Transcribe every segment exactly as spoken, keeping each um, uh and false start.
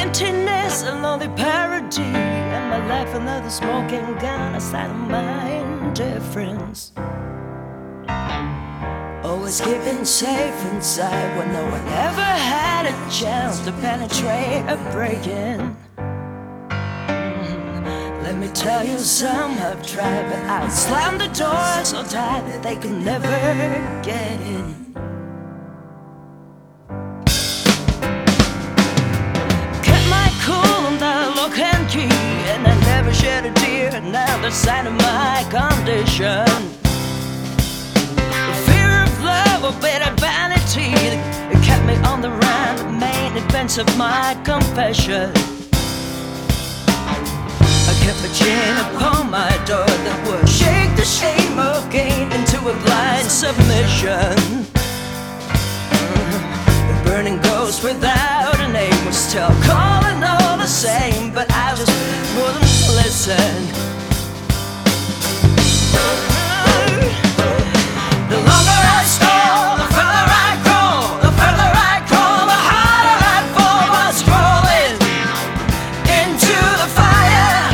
emptiness, a lonely parody, and my life another smoking gun aside of my indifference. Always keeping safe inside when no one ever had a chance to penetrate or break in. Mm, let me tell you, some have tried, but I slammed the door so tight that they could never get in. Kept my cool on the lock and key, and I never shed a tear, and now the sign of my condition. A bit of vanity that kept me on the run, the main events of my confession. I kept a chain upon my door that would shake the shame of gain into a blind submission. The burning ghost without a name was still calling all the same, but I just wouldn't listen. The longer I stole, the further I crawl, the further I crawl, the harder I fall, while scrolling into the fire.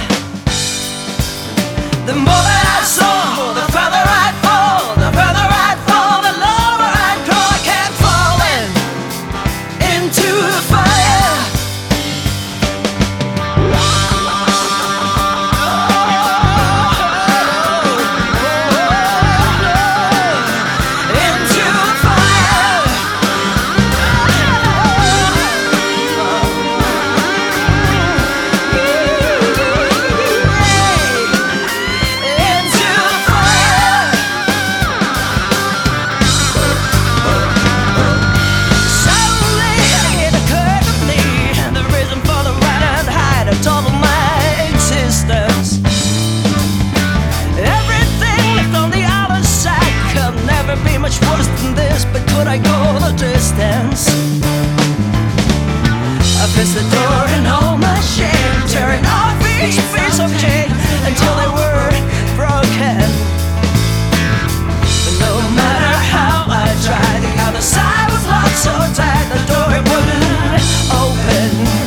The more that I saw, the further I fall, the further I fall, the lower I crawl. I kept falling into the fire. Much worse than this, but could I go the distance? I pressed the door and all my shame, tearing off each piece of chain until they were broken. But no matter how I tried, the other side was locked so tight, the door it wouldn't open.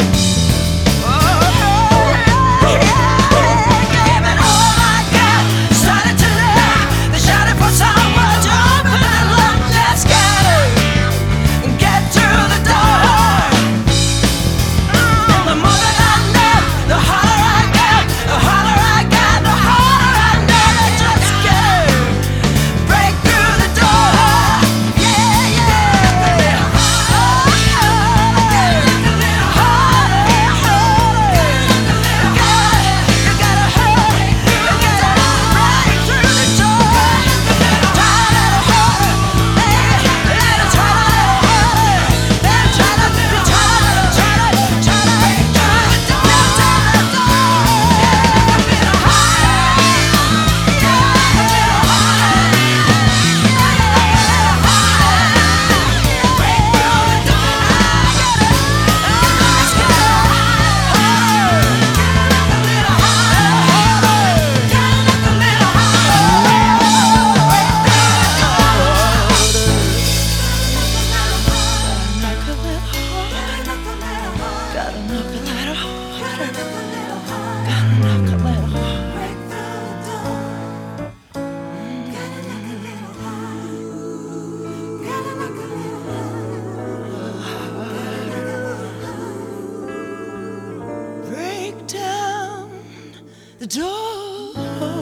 The door.